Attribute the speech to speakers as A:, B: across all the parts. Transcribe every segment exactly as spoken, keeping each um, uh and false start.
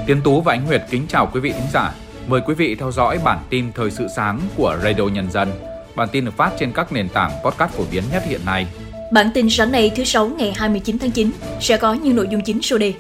A: Tiến Tú và Ánh Nguyệt kính chào quý vị thính giả. Mời quý vị theo dõi bản tin thời sự sáng của Radio Nhân dân. Bản tin được phát trên các nền tảng podcast phổ biến nhất hiện nay.
B: Bản tin sáng nay thứ Sáu ngày hai mươi chín tháng chín sẽ có những nội dung chính sau đây.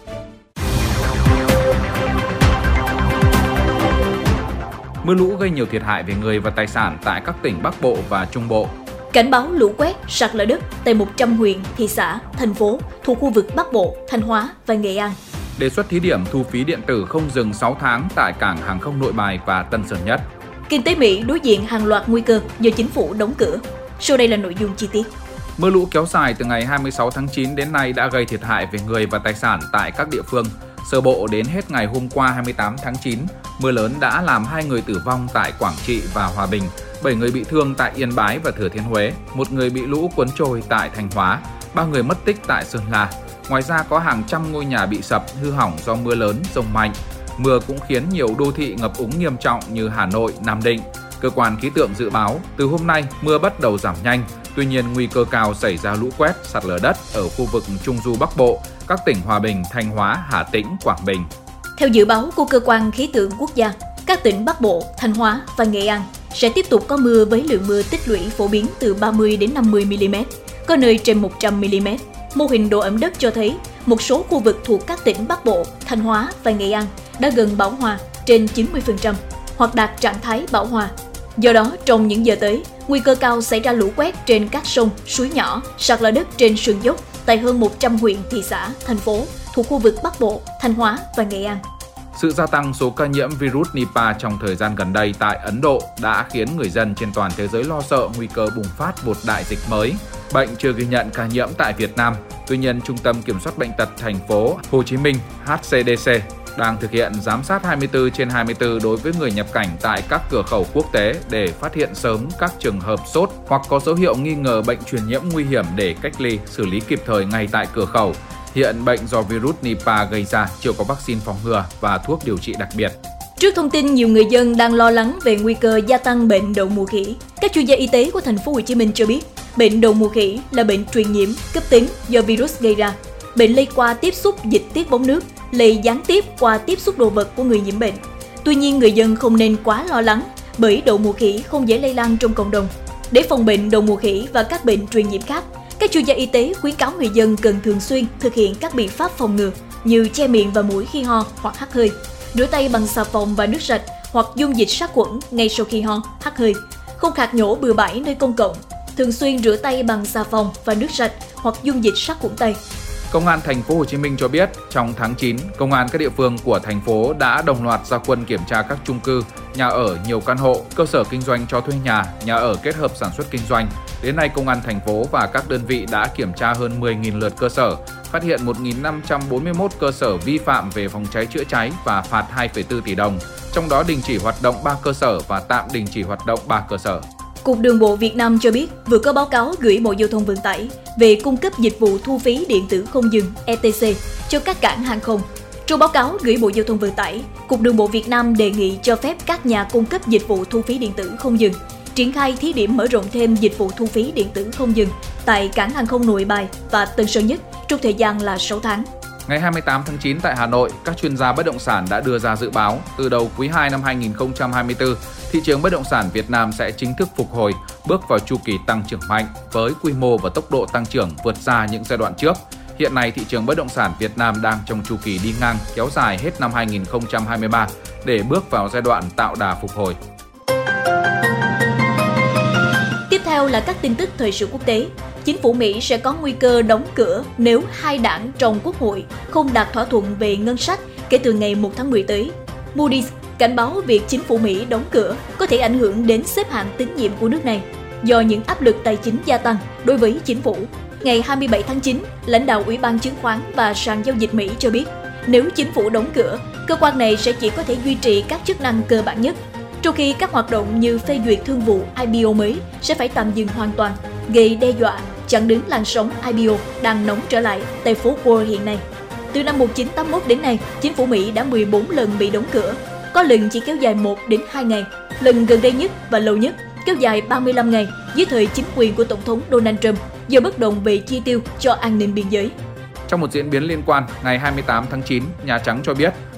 A: Mưa lũ gây nhiều thiệt hại về người và tài sản tại các tỉnh Bắc Bộ và Trung Bộ.
B: Cảnh báo lũ quét, sạt lở đất tại một trăm huyện, thị xã, thành phố thuộc khu vực Bắc Bộ, Thanh Hóa và Nghệ An.
A: Đề xuất thí điểm thu phí điện tử không dừng sáu tháng tại cảng hàng không Nội Bài và Tân Sơn Nhất.
B: Kinh tế Mỹ đối diện hàng loạt nguy cơ do chính phủ đóng cửa. Sau đây là nội dung chi tiết.
A: Mưa lũ kéo dài từ ngày hai mươi sáu tháng chín đến nay đã gây thiệt hại về người và tài sản tại các địa phương. Sơ bộ đến hết ngày hôm qua hai mươi tám tháng chín, mưa lớn đã làm hai người tử vong tại Quảng Trị và Hòa Bình, bảy người bị thương tại Yên Bái và Thừa Thiên Huế, một người bị lũ cuốn trôi tại Thanh Hóa, ba người mất tích tại Sơn La. Ngoài ra có hàng trăm ngôi nhà bị sập, hư hỏng do mưa lớn, dông mạnh. Mưa cũng khiến nhiều đô thị ngập úng nghiêm trọng như Hà Nội, Nam Định. Cơ quan khí tượng dự báo, từ hôm nay mưa bắt đầu giảm nhanh, tuy nhiên nguy cơ cao xảy ra lũ quét, sạt lở đất ở khu vực Trung du Bắc Bộ, các tỉnh Hòa Bình, Thanh Hóa, Hà Tĩnh, Quảng Bình.
B: Theo dự báo của Cơ quan Khí tượng Quốc gia, các tỉnh Bắc Bộ, Thanh Hóa và Nghệ An sẽ tiếp tục có mưa với lượng mưa tích lũy phổ biến từ ba mươi đến năm mươi mi-li-mét, có nơi trên một trăm mi-li-mét. Mô hình độ ẩm đất cho thấy một số khu vực thuộc các tỉnh Bắc Bộ, Thanh Hóa và Nghệ An đã gần bão hòa trên chín mươi phần trăm hoặc đạt trạng thái bão hòa. Do đó, trong những giờ tới, nguy cơ cao xảy ra lũ quét trên các sông, suối nhỏ, sạt lở đất trên sườn dốc tại hơn một trăm huyện, thị xã, thành phố thuộc khu vực Bắc Bộ, Thanh Hóa và Nghệ An.
A: Sự gia tăng số ca nhiễm virus Nipah trong thời gian gần đây tại Ấn Độ đã khiến người dân trên toàn thế giới lo sợ nguy cơ bùng phát một đại dịch mới. Bệnh chưa ghi nhận ca nhiễm tại Việt Nam, tuy nhiên Trung tâm Kiểm soát Bệnh tật thành phố Hồ Chí Minh H C D C đang thực hiện giám sát hai mươi tư trên hai mươi tư đối với người nhập cảnh tại các cửa khẩu quốc tế để phát hiện sớm các trường hợp sốt hoặc có dấu hiệu nghi ngờ bệnh truyền nhiễm nguy hiểm để cách ly, xử lý kịp thời ngay tại cửa khẩu. Hiện bệnh do virus Nipah gây ra chưa có vaccine phòng ngừa và thuốc điều trị đặc biệt.
B: Trước thông tin nhiều người dân đang lo lắng về nguy cơ gia tăng bệnh đậu mùa khỉ, các chuyên gia y tế của thành phố Hồ Chí Minh cho biết, bệnh đậu mùa khỉ là bệnh truyền nhiễm cấp tính do virus gây ra. Bệnh lây qua tiếp xúc dịch tiết bóng nước, lây gián tiếp qua tiếp xúc đồ vật của người nhiễm bệnh. Tuy nhiên, người dân không nên quá lo lắng bởi đậu mùa khỉ không dễ lây lan trong cộng đồng. Để phòng bệnh đậu mùa khỉ và các bệnh truyền nhiễm khác, các chuyên gia y tế khuyến cáo người dân cần thường xuyên thực hiện các biện pháp phòng ngừa như che miệng và mũi khi ho hoặc hắt hơi, rửa tay bằng xà phòng và nước sạch hoặc dung dịch sát khuẩn ngay sau khi ho, hắt hơi, không khạc nhổ bừa bãi nơi công cộng, thường xuyên rửa tay bằng xà phòng và nước sạch hoặc dung dịch sát khuẩn tay.
A: Công an thành phố Hồ Chí Minh cho biết, trong tháng chín, công an các địa phương của thành phố đã đồng loạt ra quân kiểm tra các chung cư, nhà ở nhiều căn hộ, cơ sở kinh doanh cho thuê nhà, nhà ở kết hợp sản xuất kinh doanh. Đến nay, công an thành phố và các đơn vị đã kiểm tra hơn mười nghìn lượt cơ sở, phát hiện một nghìn năm trăm bốn mươi mốt cơ sở vi phạm về phòng cháy chữa cháy và phạt hai phẩy bốn tỷ đồng. Trong đó đình chỉ hoạt động ba cơ sở và tạm đình chỉ hoạt động ba cơ sở.
B: Cục Đường bộ Việt Nam cho biết vừa có báo cáo gửi Bộ Giao thông Vận tải về cung cấp dịch vụ thu phí điện tử không dừng E T C cho các cảng hàng không. Trong báo cáo gửi Bộ Giao thông Vận tải, Cục Đường bộ Việt Nam đề nghị cho phép các nhà cung cấp dịch vụ thu phí điện tử không dừng triển khai thí điểm mở rộng thêm dịch vụ thu phí điện tử không dừng tại cảng hàng không Nội Bài và Tân Sơn Nhất trong thời gian là sáu tháng.
A: Ngày hai mươi tám tháng chín tại Hà Nội, các chuyên gia bất động sản đã đưa ra dự báo từ đầu quý hai năm hai nghìn không trăm hai mươi tư, thị trường bất động sản Việt Nam sẽ chính thức phục hồi, bước vào chu kỳ tăng trưởng mạnh với quy mô và tốc độ tăng trưởng vượt xa những giai đoạn trước. Hiện nay, thị trường bất động sản Việt Nam đang trong chu kỳ đi ngang kéo dài hết năm hai nghìn không trăm hai mươi ba để bước vào giai đoạn tạo đà phục hồi.
B: Tiếp theo là các tin tức thời sự quốc tế. Chính phủ Mỹ sẽ có nguy cơ đóng cửa nếu hai đảng trong Quốc hội không đạt thỏa thuận về ngân sách kể từ ngày một tháng mười tới. Moody's cảnh báo việc chính phủ Mỹ đóng cửa có thể ảnh hưởng đến xếp hạng tín nhiệm của nước này do những áp lực tài chính gia tăng đối với chính phủ. Ngày hai mươi bảy tháng chín, lãnh đạo Ủy ban Chứng khoán và Sàn Giao dịch Mỹ cho biết nếu chính phủ đóng cửa, cơ quan này sẽ chỉ có thể duy trì các chức năng cơ bản nhất, trong khi các hoạt động như phê duyệt thương vụ I P O mới sẽ phải tạm dừng hoàn toàn, gây đe dọa chặn đứng làn sóng I P O đang nóng trở lại tại phố Wall hiện nay. Từ năm một nghìn chín trăm tám mươi mốt đến nay, chính phủ Mỹ đã mười bốn lần bị đóng cửa, có lần chỉ kéo dài một đến hai ngày, lần gần đây nhất và lâu nhất kéo dài ba mươi lăm ngày dưới thời chính quyền của Tổng thống Donald Trump do bất đồng về chi tiêu cho an ninh biên giới.
A: Trong một diễn biến liên quan, ngày hai mươi tám tháng chín, Nhà Trắng cho biết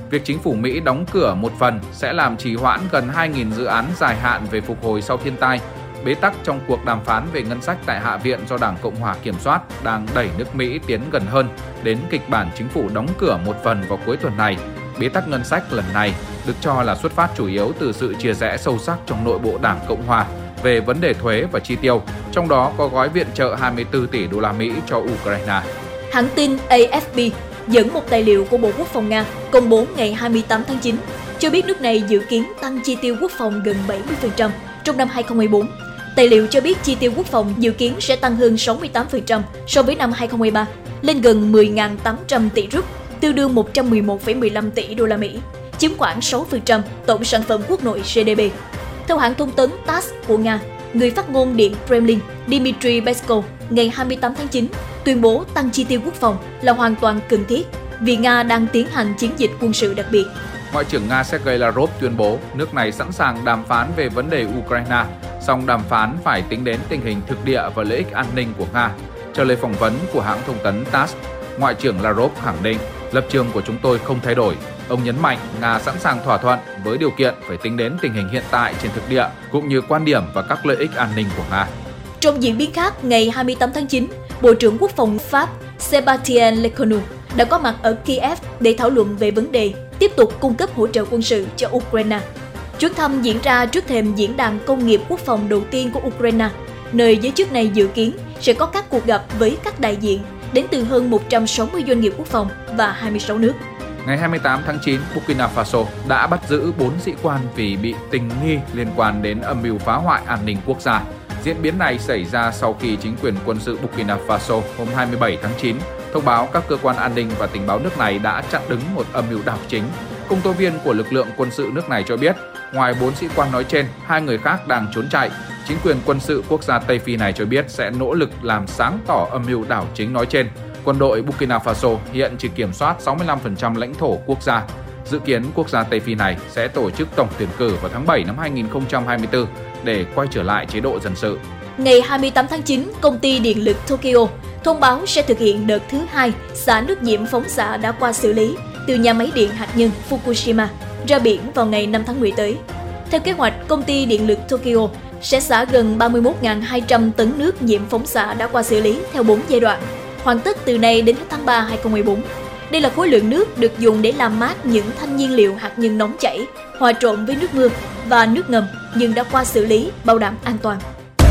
A: Việc chính phủ Mỹ đóng cửa một phần sẽ làm trì hoãn gần hai nghìn dự án dài hạn về phục hồi sau thiên tai. Bế tắc trong cuộc đàm phán về ngân sách tại Hạ viện do Đảng Cộng hòa kiểm soát đang đẩy nước Mỹ tiến gần hơn đến kịch bản chính phủ đóng cửa một phần vào cuối tuần này. Bế tắc ngân sách lần này được cho là xuất phát chủ yếu từ sự chia rẽ sâu sắc trong nội bộ Đảng Cộng hòa về vấn đề thuế và chi tiêu, trong đó có gói viện trợ hai mươi tư tỷ đô la Mỹ cho Ukraine.
B: Hãng tin A F P dẫn một tài liệu của Bộ Quốc phòng Nga công bố ngày hai mươi tám tháng chín cho biết nước này dự kiến tăng chi tiêu quốc phòng gần bảy mươi phần trăm trong năm hai không hai tư. Tài liệu cho biết chi tiêu quốc phòng dự kiến sẽ tăng hơn sáu mươi tám phần trăm so với năm hai không hai ba, lên gần mười nghìn tám trăm tỷ rúp, tương đương một trăm mười một phẩy mười lăm tỷ đô la Mỹ, chiếm khoảng sáu phần trăm tổng sản phẩm quốc nội G D P. Theo hãng thông tấn tê a ét của Nga, người phát ngôn Điện Kremlin Dmitry Peskov ngày hai mươi tám tháng chín tuyên bố tăng chi tiêu quốc phòng là hoàn toàn cần thiết vì Nga đang tiến hành chiến dịch quân sự đặc biệt.
A: Ngoại trưởng Nga Sergei Lavrov tuyên bố nước này sẵn sàng đàm phán về vấn đề Ukraine, song đàm phán phải tính đến tình hình thực địa và lợi ích an ninh của Nga. Trả lời phỏng vấn của hãng thông tấn tê a ét, Ngoại trưởng Lavrov khẳng định lập trường của chúng tôi không thay đổi. Ông nhấn mạnh Nga sẵn sàng thỏa thuận với điều kiện phải tính đến tình hình hiện tại trên thực địa cũng như quan điểm và các lợi ích an ninh của Nga.
B: Trong diễn biến khác, ngày hai mươi tám tháng chín, Bộ trưởng Quốc phòng Pháp Sébastien Lecornu đã có mặt ở Kiev để thảo luận về vấn đề tiếp tục cung cấp hỗ trợ quân sự cho Ukraine. Chuyến thăm diễn ra trước thềm diễn đàn công nghiệp quốc phòng đầu tiên của Ukraine, nơi giới chức này dự kiến sẽ có các cuộc gặp với các đại diện đến từ hơn một trăm sáu mươi doanh nghiệp quốc phòng và hai mươi sáu nước.
A: Ngày hai mươi tám tháng chín, Burkina Faso đã bắt giữ bốn sĩ quan vì bị tình nghi liên quan đến âm mưu phá hoại an ninh quốc gia. Diễn biến này xảy ra sau khi chính quyền quân sự Burkina Faso hôm hai mươi bảy tháng chín thông báo các cơ quan an ninh và tình báo nước này đã chặn đứng một âm mưu đảo chính. Công tố viên của lực lượng quân sự nước này cho biết, ngoài bốn sĩ quan nói trên, hai người khác đang trốn chạy. Chính quyền quân sự quốc gia Tây Phi này cho biết sẽ nỗ lực làm sáng tỏ âm mưu đảo chính nói trên. Quân đội Burkina Faso hiện chỉ kiểm soát sáu mươi lăm phần trăm lãnh thổ quốc gia. Dự kiến quốc gia Tây Phi này sẽ tổ chức tổng tuyển cử vào tháng bảy năm hai nghìn không trăm hai mươi tư để quay trở lại chế độ dân sự.
B: Ngày hai mươi tám tháng chín, công ty điện lực Tokyo thông báo sẽ thực hiện đợt thứ hai xả nước nhiễm phóng xạ đã qua xử lý từ nhà máy điện hạt nhân Fukushima ra biển vào ngày năm tháng mười tới. Theo kế hoạch, công ty điện lực Tokyo sẽ xả gần ba mươi mốt nghìn hai trăm tấn nước nhiễm phóng xạ đã qua xử lý theo bốn giai đoạn, hoàn tất từ nay đến hết tháng ba hai không hai tư. Đây là khối lượng nước được dùng để làm mát những thanh nhiên liệu hạt nhân nóng chảy, hòa trộn với nước mưa và nước ngầm nhưng đã qua xử lý, bảo đảm an toàn.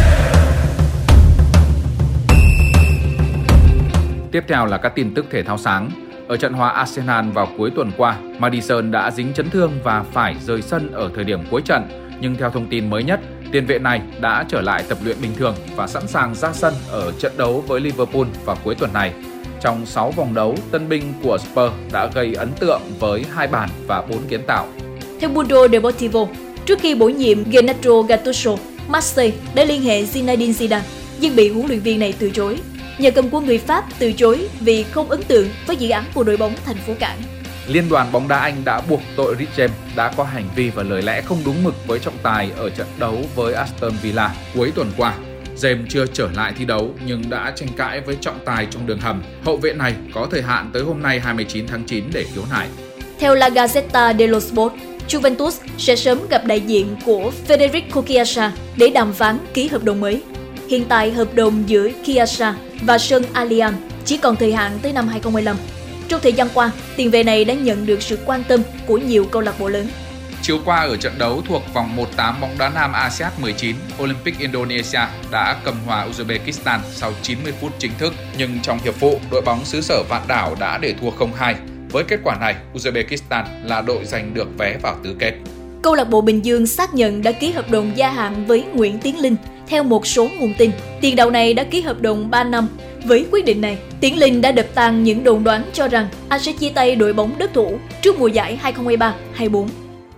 A: Tiếp theo là các tin tức thể thao sáng. Ở trận hòa Arsenal vào cuối tuần qua, Maddison đã dính chấn thương và phải rời sân ở thời điểm cuối trận. Nhưng theo thông tin mới nhất, tiền vệ này đã trở lại tập luyện bình thường và sẵn sàng ra sân ở trận đấu với Liverpool vào cuối tuần này. Trong sáu vòng đấu, tân binh của Spurs đã gây ấn tượng với hai bàn và bốn kiến tạo.
B: Theo Mundo Deportivo, trước khi bổ nhiệm Gennaro Gattuso, Marseille đã liên hệ Zinedine Zidane, nhưng bị huấn luyện viên này từ chối. Nhà cầm quân người Pháp từ chối vì không ấn tượng với dự án của đội bóng thành phố cảng.
A: Liên đoàn bóng đá Anh đã buộc tội Reece James đã có hành vi và lời lẽ không đúng mực với trọng tài ở trận đấu với Aston Villa cuối tuần qua. James chưa trở lại thi đấu nhưng đã tranh cãi với trọng tài trong đường hầm. Hậu vệ này có thời hạn tới hôm nay hai mươi chín tháng chín để khiếu nại.
B: Theo La Gazzetta dello Sport, Juventus sẽ sớm gặp đại diện của Federico Chiesa để đàm phán ký hợp đồng mới. Hiện tại hợp đồng giữa Chiesa và Sơn Allianz chỉ còn thời hạn tới năm hai không hai lăm. Trong thời gian qua, tiền vệ này đã nhận được sự quan tâm của nhiều câu lạc bộ lớn.
A: Chiều qua ở trận đấu thuộc vòng một tám bóng đá nam a sê an mười chín, Olympic Indonesia đã cầm hòa Uzbekistan sau chín mươi phút chính thức. Nhưng trong hiệp phụ, đội bóng xứ sở Vạn Đảo đã để thua không hai. Với kết quả này, Uzbekistan là đội giành được vé vào tứ kết.
B: Câu lạc bộ Bình Dương xác nhận đã ký hợp đồng gia hạn với Nguyễn Tiến Linh. Theo một số nguồn tin, tiền đạo này đã ký hợp đồng ba năm. Với quyết định này, Tiến Linh đã đập tan những đồn đoán cho rằng anh sẽ chia tay đội bóng đất thủ trước mùa giải hai không hai ba hai bốn.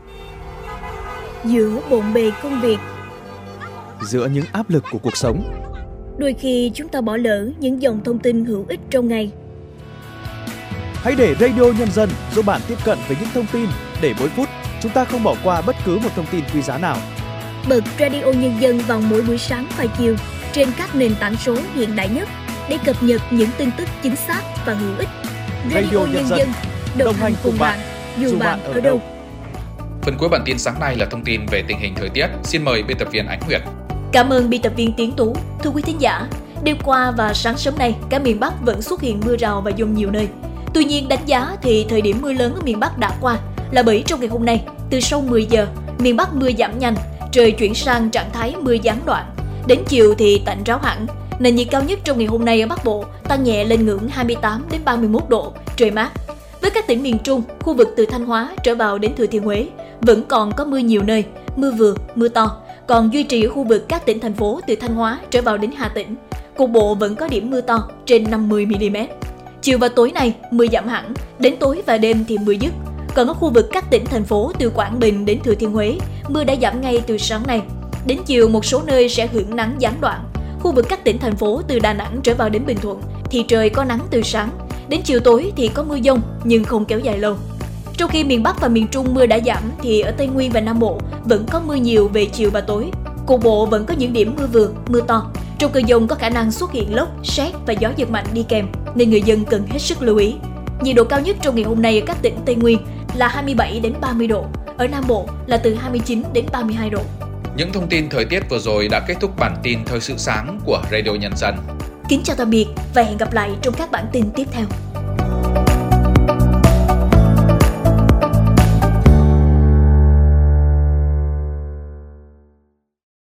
B: Giữa bộn bề công việc,
C: giữa những áp lực của cuộc sống,
B: đôi khi chúng ta bỏ lỡ những dòng thông tin hữu ích trong ngày.
C: Hãy để Radio Nhân dân giúp bạn tiếp cận với những thông tin để mỗi phút chúng ta không bỏ qua bất cứ một thông tin quý giá nào.
B: Bật Radio Nhân dân vào mỗi buổi sáng và chiều trên các nền tảng số hiện đại nhất để cập nhật những tin tức chính xác và hữu ích.
C: Radio, Radio Nhân dân đồng hành cùng bạn,
B: dù bạn ở đâu.
A: Phần cuối bản tin sáng nay là thông tin về tình hình thời tiết. Xin mời biên tập viên Ánh Nguyệt.
B: Cảm ơn biên tập viên Tiến Tú. Thưa quý thính giả, đêm qua và sáng sớm nay, cả miền Bắc vẫn xuất hiện mưa rào và dông nhiều nơi. Tuy nhiên, đánh giá thì thời điểm mưa lớn ở miền Bắc đã qua, là bởi trong ngày hôm nay, từ sau mười giờ, miền Bắc mưa giảm nhanh, trời chuyển sang trạng thái mưa gián đoạn. Đến chiều thì tạnh ráo hẳn. Nền nhiệt cao nhất trong ngày hôm nay ở Bắc Bộ tăng nhẹ lên ngưỡng hai mươi tám đến ba mươi mốt độ, trời mát. Với các tỉnh miền Trung, khu vực từ Thanh Hóa trở vào đến Thừa Thiên Huế, vẫn còn có mưa nhiều nơi, mưa vừa, mưa to. Còn duy trì ở khu vực các tỉnh thành phố từ Thanh Hóa trở vào đến Hà Tĩnh, cục bộ vẫn có điểm mưa to trên năm mươi mi li mét. Chiều và tối nay mưa giảm hẳn, đến tối và đêm thì mưa dứt. Còn ở khu vực các tỉnh thành phố từ Quảng Bình đến Thừa Thiên Huế, mưa đã giảm ngay từ sáng nay. Đến chiều một số nơi sẽ hưởng nắng gián đoạn. Khu vực các tỉnh thành phố từ Đà Nẵng trở vào đến Bình Thuận thì trời có nắng từ sáng. Đến chiều tối thì có mưa dông nhưng không kéo dài lâu. Trong khi miền Bắc và miền Trung mưa đã giảm thì ở Tây Nguyên và Nam Bộ vẫn có mưa nhiều về chiều và tối. Cục bộ vẫn có những điểm mưa vừa, mưa to. Trong cơn dông có khả năng xuất hiện lốc, sét và gió giật mạnh đi kèm nên người dân cần hết sức lưu ý. Nhiệt độ cao nhất trong ngày hôm nay ở các tỉnh Tây Nguyên là hai mươi bảy đến ba mươi độ, ở Nam Bộ là từ hai mươi chín đến ba mươi hai độ.
A: Những thông tin thời tiết vừa rồi đã kết thúc bản tin Thời sự sáng của Radio Nhân dân.
B: Kính chào tạm biệt và hẹn gặp lại trong các bản tin tiếp theo.